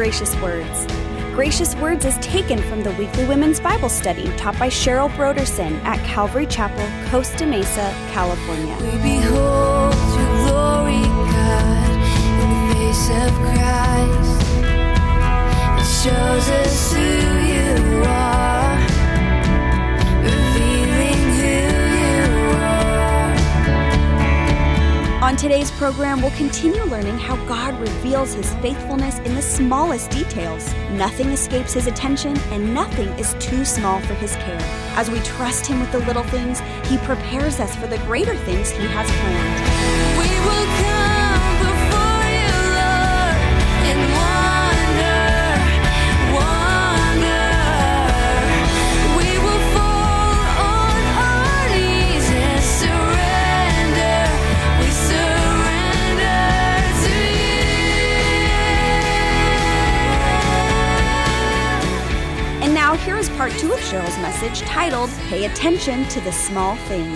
Gracious Words. Gracious Words is taken from the weekly women's Bible study taught by Cheryl Broderson at Calvary Chapel, Costa Mesa, California. We behold your glory, God, in the face of Christ. It shows us who you are, revealing who you are. On today's program, we'll continue learning how God reveals his faithfulness in the smallest details. Nothing escapes his attention, and nothing is too small for his care. As we trust him with the little things, he prepares us for the greater things he has planned. We will come before you, Lord, and wonder. We will fall on our knees and surrender. We surrender to you. And now here is part 2 of Cheryl's message titled, Pay Attention to the Small Things.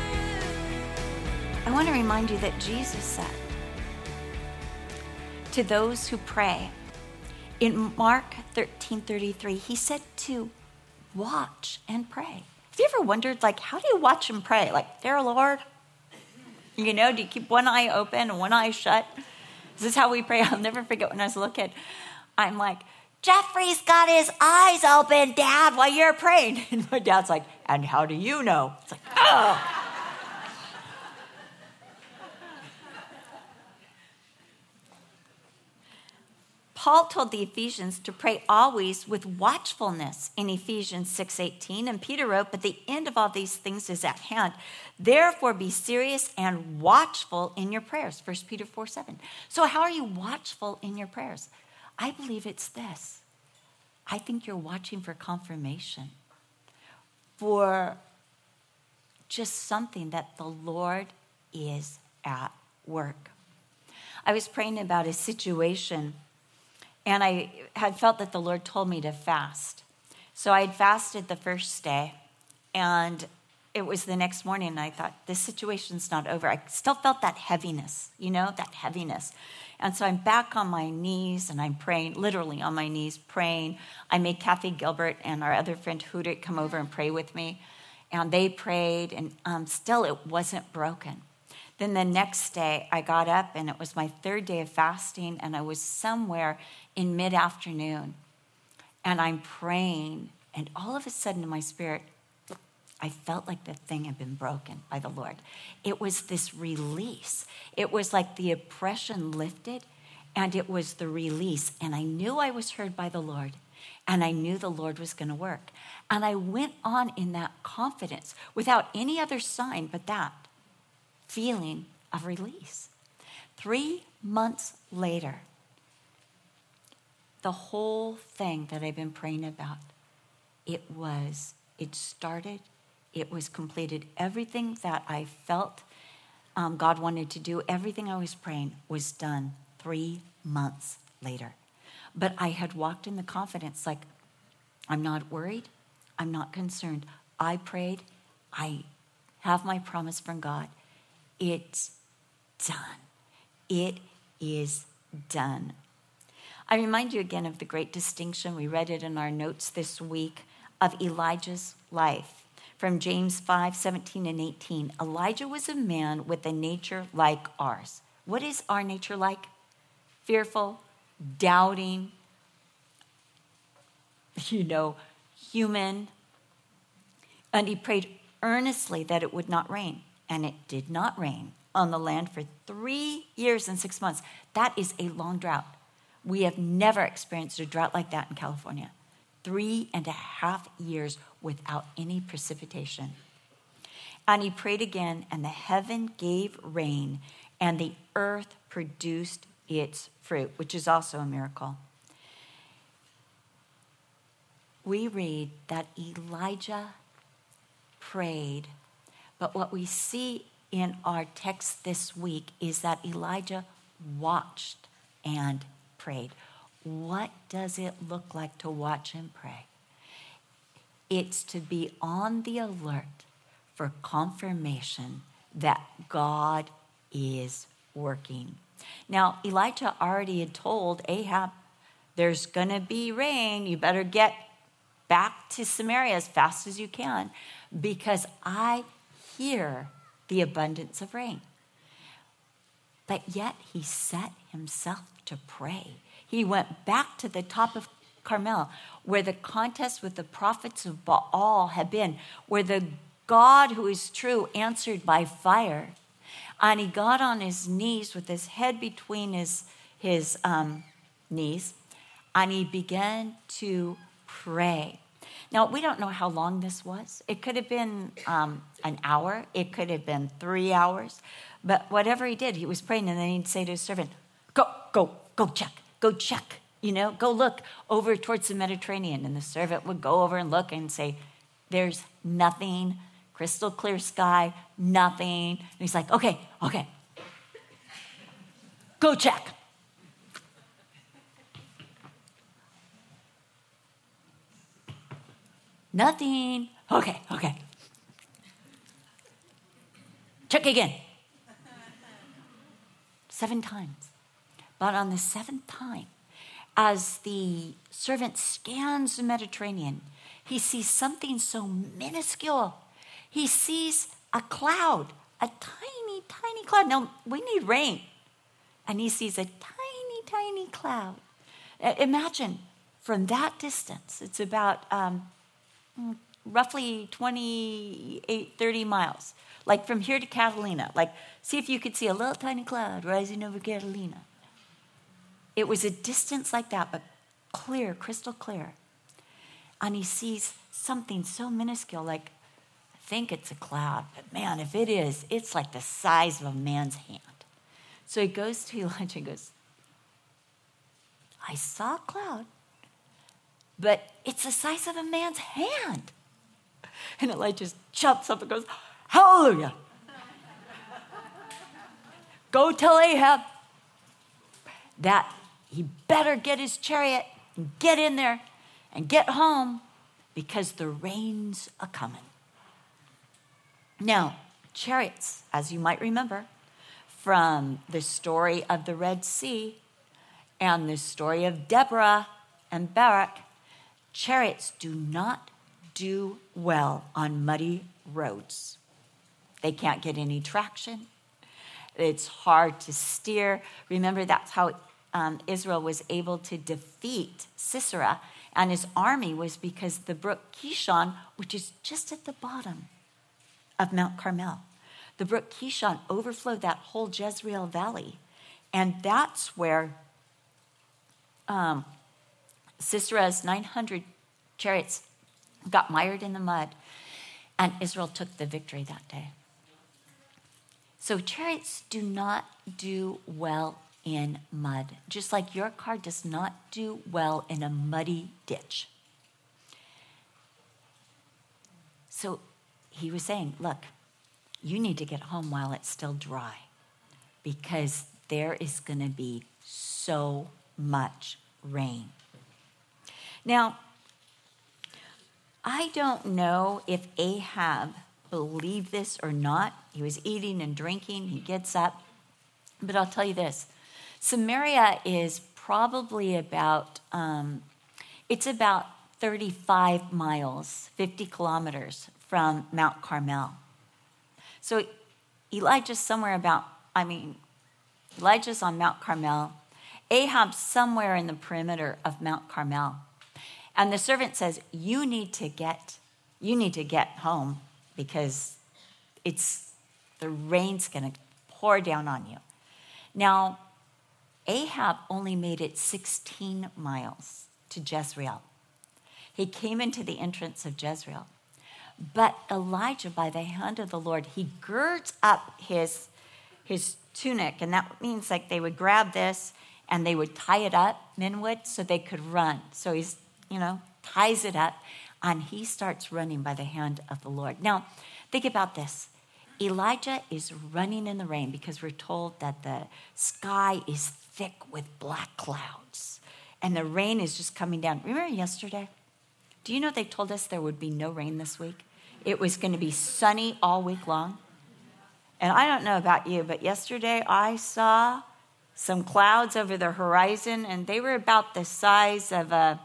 I want to remind you that Jesus said to those who pray, in Mark 13:33, he said to watch and pray. Have you ever wondered, how do you watch and pray? Dear Lord, do you keep one eye open and one eye shut? This is how we pray. I'll never forget when I was a little kid. I'm like, Jeffrey's got his eyes open, Dad, while you're praying. And my dad's like, and how do you know? It's like, oh. Paul told the Ephesians to pray always with watchfulness in Ephesians 6:18. And Peter wrote, but the end of all these things is at hand. Therefore be serious and watchful in your prayers. 1 Peter 4:7. So how are you watchful in your prayers? I believe it's this. I think you're watching for confirmation, for just something that the Lord is at work. I was praying about a situation, and I had felt that the Lord told me to fast. So I had fasted the first day, and it was the next morning, and I thought, this situation's not over. I still felt that heaviness, that heaviness. And so I'm back on my knees, and I'm praying, literally on my knees, praying. I made Kathy Gilbert and our other friend Hudit come over and pray with me. And they prayed, and still it wasn't broken. Then the next day, I got up, and it was my third day of fasting, and I was somewhere in mid-afternoon. And I'm praying, and all of a sudden in my spirit, I felt like the thing had been broken by the Lord. It was this release. It was like the oppression lifted, and it was the release. And I knew I was heard by the Lord, and I knew the Lord was going to work. And I went on in that confidence without any other sign but that feeling of release. 3 months later, the whole thing that I've been praying about, it started. It was completed. Everything that I felt God wanted to do, everything I was praying was done 3 months later. But I had walked in the confidence, I'm not worried. I'm not concerned. I prayed. I have my promise from God. It's done. It is done. I remind you again of the great distinction. We read it in our notes this week of Elijah's life. From James 5:17 and 18, Elijah was a man with a nature like ours. What is our nature like? Fearful, doubting, human. And he prayed earnestly that it would not rain. And it did not rain on the land for 3 years and 6 months. That is a long drought. We have never experienced a drought like that in California. 3.5 years without any precipitation. And he prayed again, and the heaven gave rain, and the earth produced its fruit, which is also a miracle. We read that Elijah prayed, but what we see in our text this week is that Elijah watched and prayed. What does it look like to watch and pray? It's to be on the alert for confirmation that God is working. Now, Elijah already had told Ahab, there's going to be rain. You better get back to Samaria as fast as you can, because I hear the abundance of rain. But yet he set himself to pray. He went back to the top of Carmel, where the contest with the prophets of Baal had been, where the God who is true answered by fire. And he got on his knees with his head between his knees, and he began to pray. Now, we don't know how long this was. It could have been an hour. It could have been 3 hours. But whatever he did, he was praying, and then he'd say to his servant, go check, go look over towards the Mediterranean. And the servant would go over and look and say, there's nothing, crystal clear sky, nothing. And he's like, okay, go check. Nothing. Okay. Check again. 7 times. But on the 7th time, as the servant scans the Mediterranean, he sees something so minuscule. He sees a cloud, a tiny, tiny cloud. Now, we need rain. And he sees a tiny, tiny cloud. Imagine from that distance, it's about roughly 28, 30 miles. Like from here to Catalina. Like, see if you could see a little tiny cloud rising over Catalina. It was a distance like that, but clear, crystal clear. And he sees something so minuscule, like, I think it's a cloud. But man, if it is, it's like the size of a man's hand. So he goes to Elijah and goes, I saw a cloud, but it's the size of a man's hand. And Elijah just jumps up and goes, hallelujah. Go tell Ahab that he better get his chariot and get in there and get home, because the rain's a-coming. Now, chariots, as you might remember from the story of the Red Sea and the story of Deborah and Barak, chariots do not do well on muddy roads. They can't get any traction. It's hard to steer. Remember, that's how Israel was able to defeat Sisera and his army, was because the brook Kishon, which is just at the bottom of Mount Carmel, the brook Kishon overflowed that whole Jezreel Valley. And that's where Sisera's 900 chariots got mired in the mud, and Israel took the victory that day. So chariots do not do well in mud, just like your car does not do well in a muddy ditch. So he was saying, look, you need to get home while it's still dry, because there is going to be so much rain. Now, I don't know if Ahab believed this or not. He was eating and drinking. He gets up. But I'll tell you this. Samaria is probably about, it's about 35 miles, 50 kilometers from Mount Carmel. So Elijah's Elijah's on Mount Carmel. Ahab's somewhere in the perimeter of Mount Carmel. And the servant says, you need to get home, because the rain's going to pour down on you. Now, Ahab only made it 16 miles to Jezreel. He came into the entrance of Jezreel. But Elijah, by the hand of the Lord, he girds up his tunic. And that means like they would grab this and they would tie it up, men would, so they could run. So he's, ties it up, and he starts running by the hand of the Lord. Now, think about this. Elijah is running in the rain, because we're told that the sky is thick with black clouds, and the rain is just coming down. Remember yesterday? Do you know they told us there would be no rain this week? It was going to be sunny all week long. And I don't know about you, but yesterday I saw some clouds over the horizon, and they were about the size of a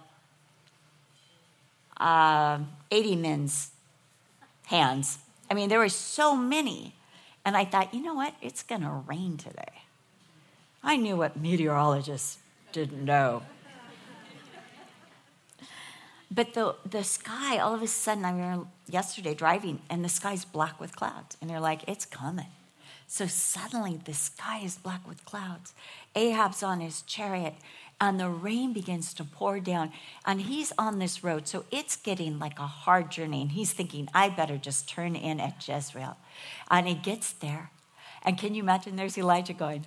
80 men's hands. I mean, there were so many. And I thought, you know what? It's going to rain today. I knew what meteorologists didn't know. But the sky, all of a sudden, I remember yesterday driving, and the sky's black with clouds. And you're like, it's coming. So suddenly, the sky is black with clouds. Ahab's on his chariot, and the rain begins to pour down. And he's on this road, so it's getting like a hard journey. And he's thinking, I better just turn in at Jezreel. And he gets there. And can you imagine, there's Elijah going,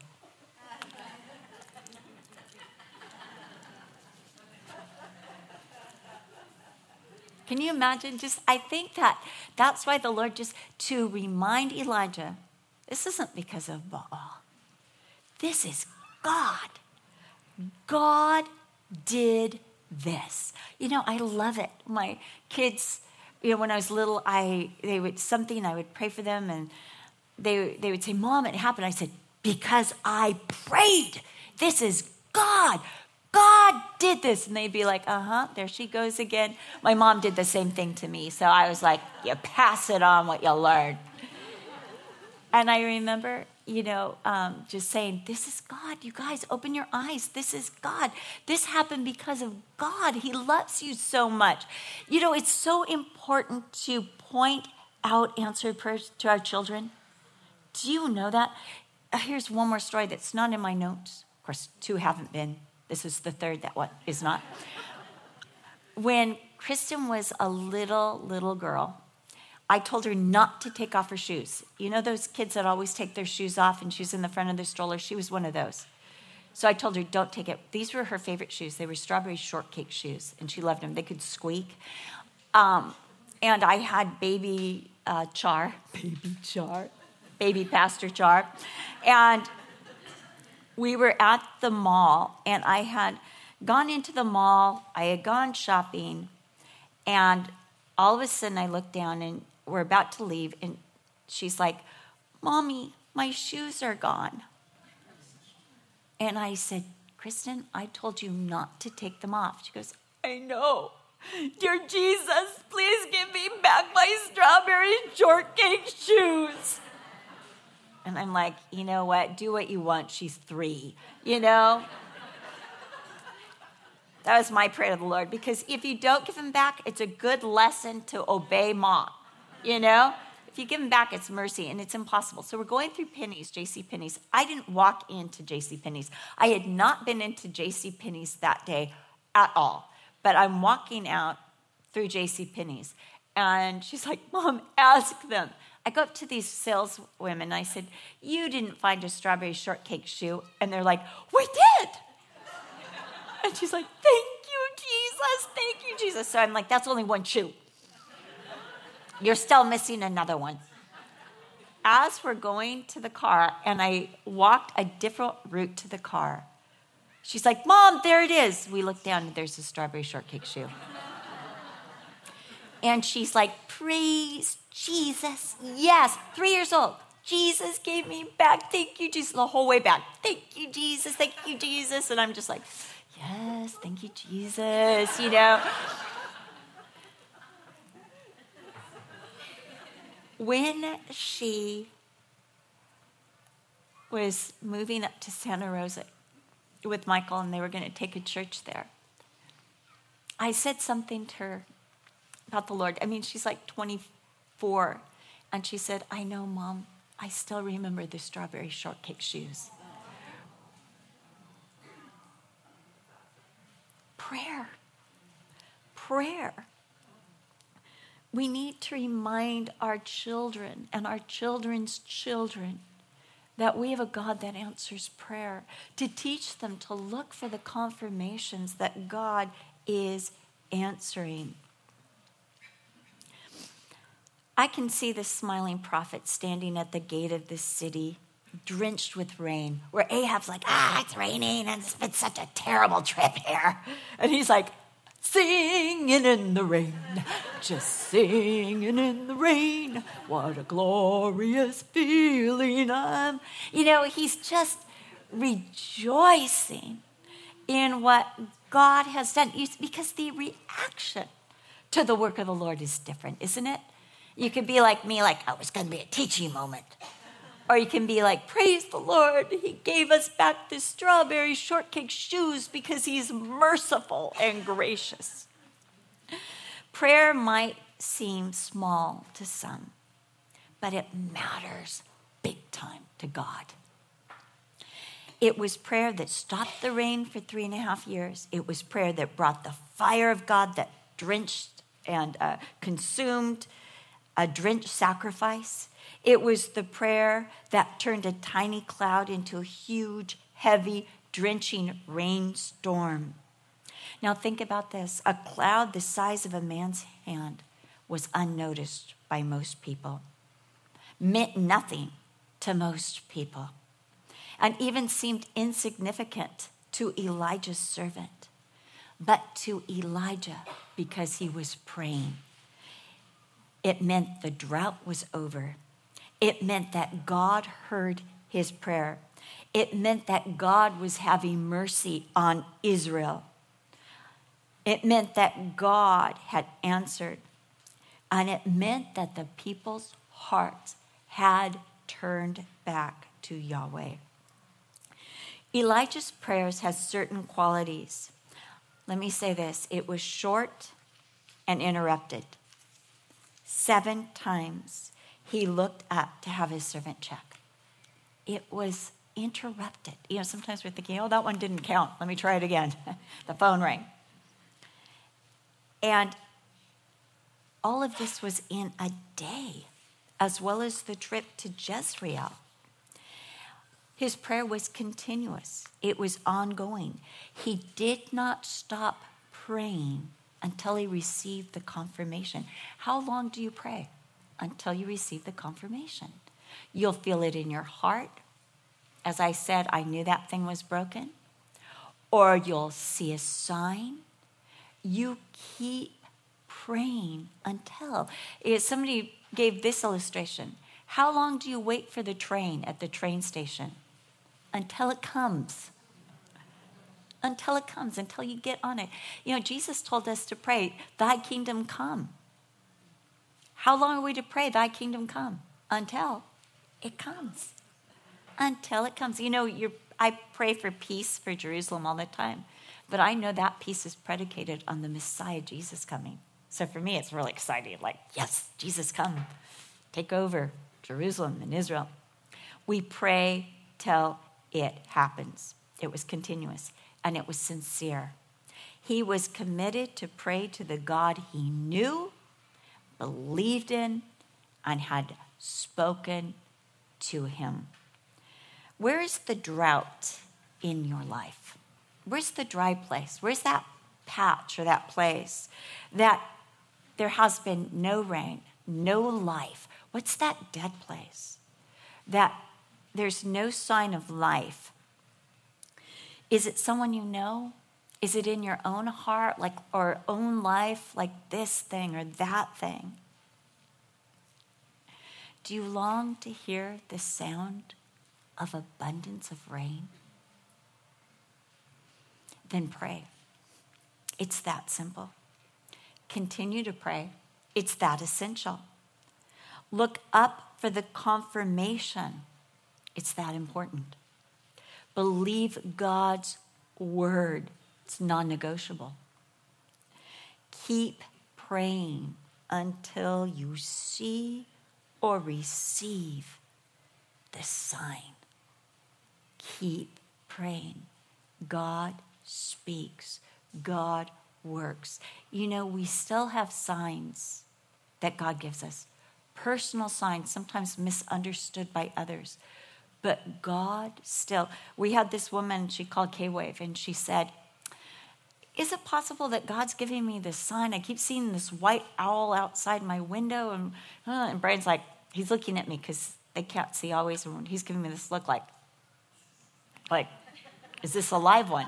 can you imagine? I think that's why the Lord to remind Elijah, this isn't because of Baal. This is God. God did this. I love it. My kids, when I was little, I would pray for them, and they would say, Mom, it happened. I said, because I prayed. This is God. God did this. And they'd be like, there she goes again. My mom did the same thing to me. So I was like, you pass it on what you learn. And I remember, just saying, this is God. You guys, open your eyes. This is God. This happened because of God. He loves you so much. It's so important to point out answered prayers to our children. Do you know that? Here's one more story that's not in my notes. Of course, 2 haven't been. This is the third that is not. When Kristen was a little girl, I told her not to take off her shoes. You know those kids that always take their shoes off and she's in the front of the stroller? She was one of those. So I told her, don't take it. These were her favorite shoes. They were strawberry shortcake shoes, and she loved them. They could squeak. And I had baby Pastor Char. And we were at the mall, and I had gone into the mall. I had gone shopping, and all of a sudden I looked down, and we're about to leave, and she's like, Mommy, my shoes are gone. And I said, Kristen, I told you not to take them off. She goes, I know. Dear Jesus, please give me back my strawberry shortcake shoes. And I'm like, you know what? Do what you want. She's 3, That was my prayer to the Lord. Because if you don't give them back, it's a good lesson to obey Mom. If you give them back, it's mercy, and it's impossible. So we're going through JCPenney's. I didn't walk into JCPenney's. I had not been into JCPenney's that day at all. But I'm walking out through JCPenney's. And she's like, Mom, ask them. I go up to these saleswomen, and I said, you didn't find a strawberry shortcake shoe. And they're like, we did. And she's like, thank you, Jesus. So I'm like, that's only one shoe. You're still missing another one. As we're going to the car, and I walked a different route to the car, she's like, Mom, there it is. We look down, and there's a strawberry shortcake shoe. And she's like, praise Jesus. Yes, 3 years old. Jesus gave me back. Thank you, Jesus. The whole way back. Thank you, Jesus. Thank you, Jesus. And I'm just like, yes, thank you, Jesus. When she was moving up to Santa Rosa with Michael, and they were going to take a church there, I said something to her about the Lord. I mean, she's like 24. And she said, I know, Mom, I still remember the strawberry shortcake shoes. Prayer. We need to remind our children and our children's children that we have a God that answers prayer, to teach them to look for the confirmations that God is answering. I can see the smiling prophet standing at the gate of this city, drenched with rain, where Ahab's like, it's raining, and it's been such a terrible trip here. And he's like, singing in the rain, just singing in the rain. What a glorious feeling. He's just rejoicing in what God has done. Because the reaction to the work of the Lord is different, isn't it? You could be like me, like, oh, it's going to be a teaching moment. Or you can be like, praise the Lord. He gave us back the strawberry shortcake shoes because he's merciful and gracious. Prayer might seem small to some, but it matters big time to God. It was prayer that stopped the rain for 3.5 years. It was prayer that brought the fire of God that drenched and consumed a drenched sacrifice. It was the prayer that turned a tiny cloud into a huge, heavy, drenching rainstorm. Now think about this. A cloud the size of a man's hand was unnoticed by most people, meant nothing to most people, and even seemed insignificant to Elijah's servant. But to Elijah, because he was praying, it meant the drought was over. It meant that God heard his prayer. It meant that God was having mercy on Israel. It meant that God had answered. And it meant that the people's hearts had turned back to Yahweh. Elijah's prayers has certain qualities. Let me say this. It was short and interrupted. 7 times he looked up to have his servant check. It was interrupted. You know, sometimes we're thinking, oh, that one didn't count. Let me try it again. The phone rang. And all of this was in a day, as well as the trip to Jezreel. His prayer was continuous. It was ongoing. He did not stop praying until he received the confirmation. How long do you pray? Until you receive the confirmation. You'll feel it in your heart. As I said, I knew that thing was broken. Or you'll see a sign. You keep praying until. Somebody gave this illustration. How long do you wait for the train at the train station? Until it comes. Until it comes, until you get on it. You know, Jesus told us to pray, thy kingdom come. How long are we to pray, thy kingdom come? Until it comes. Until it comes. You know, I pray for peace for Jerusalem all the time, but I know that peace is predicated on the Messiah, Jesus, coming. So for me, it's really exciting. Like, yes, Jesus, come. Take over Jerusalem and Israel. We pray till it happens. It was continuous. And it was sincere. He was committed to pray to the God he knew, believed in, and had spoken to him. Where is the drought in your life? Where's the dry place? Where's that patch or that place that there has been no rain, no life? What's that dead place? That there's no sign of life. Is it someone you know? Is it in your own heart, or own life, like this thing or that thing? Do you long to hear the sound of abundance of rain? Then pray. It's that simple. Continue to pray. It's that essential. Look up for the confirmation. It's that important. Believe God's word. It's non-negotiable. Keep praying until you see or receive the sign. Keep praying. God speaks. God works. You know, we still have signs that God gives us. Personal signs, sometimes misunderstood by others. But God still, we had this woman, she called K-Wave, and she said, is it possible that God's giving me this sign? I keep seeing this white owl outside my window. And Brian's like, he's looking at me because they can't see always. And he's giving me this look like, is this a live one?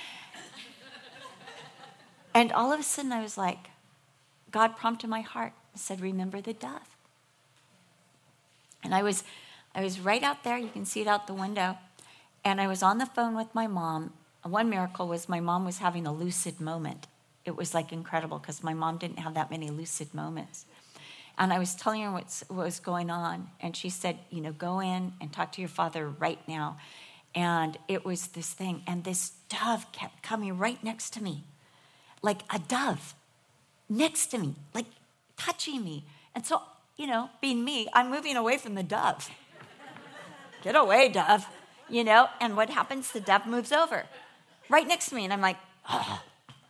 And all of a sudden I was like, God prompted my heart and said, remember the dove. And I was right out there. You can see it out the window. And I was on the phone with my mom. One miracle was my mom was having a lucid moment. It was like incredible because my mom didn't have that many lucid moments. And I was telling her what was going on. And she said, go in and talk to your father right now. And it was this thing. And this dove kept coming right next to me. Like a dove next to me, like touching me. And so, being me, I'm moving away from the dove. Get away, dove. And what happens? The dove moves over right next to me. And I'm like, oh.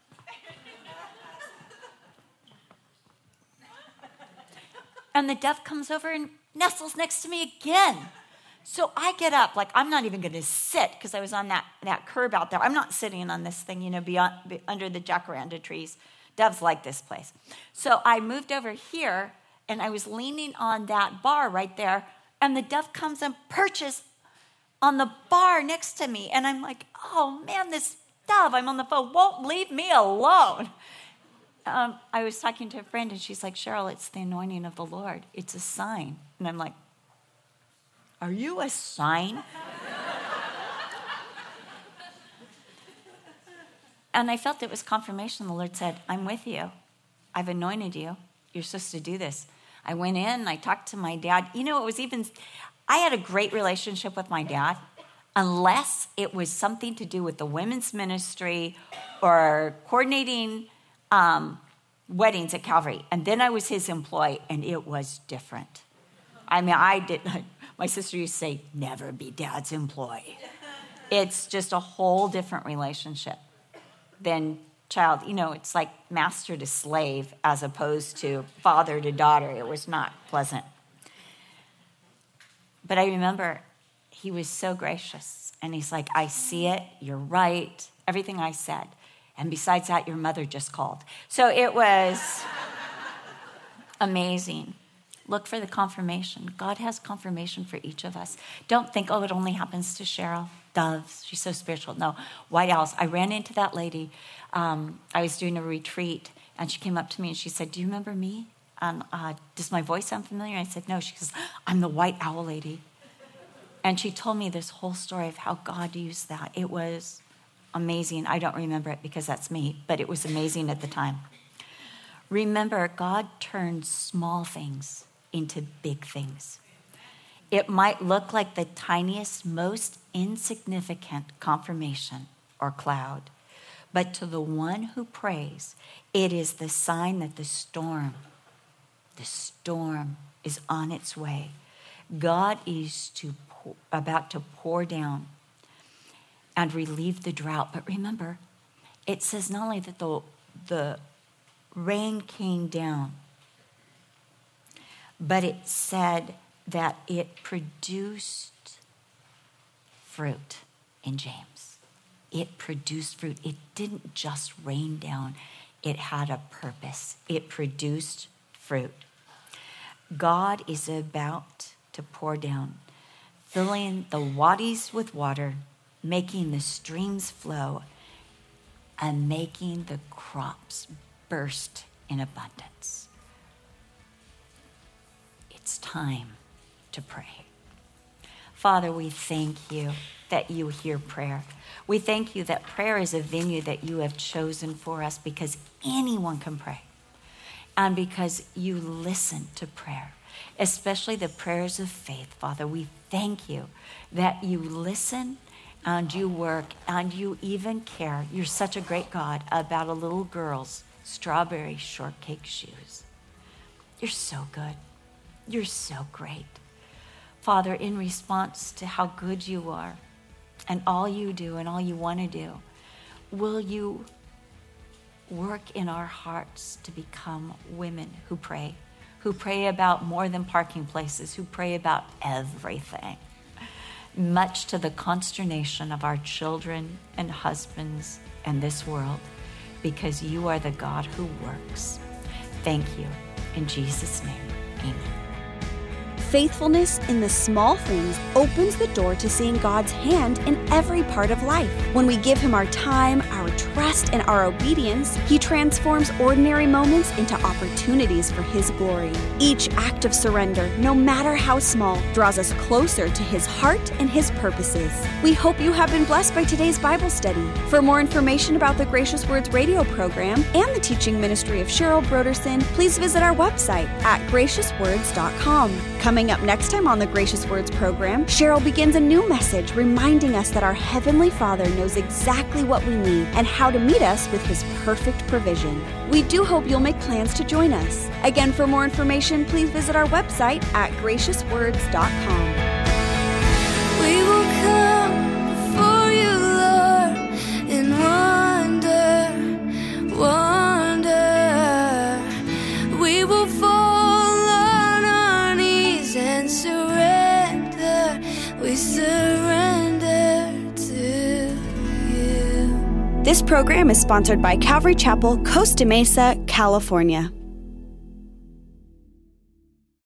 And the dove comes over and nestles next to me again. So I get up, like I'm not even going to sit because I was on that curb out there. I'm not sitting on this thing, under the jacaranda trees. Doves like this place. So I moved over here and I was leaning on that bar right there. And the dove comes and perches on the bar next to me. And I'm like, oh man, this dove, I'm on the phone, won't leave me alone. I was talking to a friend and she's like, Cheryl, it's the anointing of the Lord. It's a sign. And I'm like, are you a sign? And I felt it was confirmation. The Lord said, I'm with you. I've anointed you. You're supposed to do this. I went in, I talked to my dad. I had a great relationship with my dad, unless it was something to do with the women's ministry or coordinating weddings at Calvary. And then I was his employee, and it was different. My sister used to say, never be dad's employee. It's just a whole different relationship than child. It's like master to slave as opposed to father to daughter. It was not pleasant. But I remember he was so gracious. And he's like, I see it. You're right. Everything I said. And besides that, your mother just called. So it was amazing. Look for the confirmation. God has confirmation for each of us. Don't think, it only happens to Cheryl. Doves, she's so spiritual. No, white owls. I ran into that lady. I was doing a retreat, and she came up to me, and she said, do you remember me? Does my voice sound familiar? I said, no. She goes, I'm the white owl lady. And she told me this whole story of how God used that. It was amazing. I don't remember it because that's me, but it was amazing at the time. Remember, God turns small things into big things. It might look like the tiniest, most insignificant confirmation or cloud, but to the one who prays, it is the sign that the storm is on its way. God is about to pour down and relieve the drought. But remember, it says not only that the rain came down, but it said that it produced fruit in James. It produced fruit. It didn't just rain down. It had a purpose. It produced fruit. God is about to pour down, filling the wadis with water, making the streams flow, and making the crops burst in abundance. It's time to pray. Father, we thank you that you hear prayer. We thank you that prayer is a venue that you have chosen for us because anyone can pray. And because you listen to prayer, especially the prayers of faith, Father, we thank you that you listen and you work and you even care. You're such a great God about a little girl's strawberry shortcake shoes. You're so good. You're so great. Father, in response to how good you are and all you do and all you want to do, will you work in our hearts to become women who pray about more than parking places, who pray about everything, much to the consternation of our children and husbands and this world, because you are the God who works. Thank you. In Jesus' name, amen. Faithfulness in the small things opens the door to seeing God's hand in every part of life. When we give Him our time, our trust, and our obedience, He transforms ordinary moments into opportunities for His glory. Each act of surrender, no matter how small, draws us closer to His heart and His purposes. We hope you have been blessed by today's Bible study. For more information about the Gracious Words radio program and the teaching ministry of Cheryl Broderson, please visit our website at graciouswords.com. Coming up next time on the Gracious Words program, Cheryl begins a new message reminding us that our Heavenly Father knows exactly what we need and how to meet us with His perfect provision. We do hope you'll make plans to join us. Again, for more information, please visit our website at graciouswords.com. We will come before you, Lord, in wonder. We will fall on our knees and surrender. We surrender to you. This program is sponsored by Calvary Chapel, Costa Mesa, California.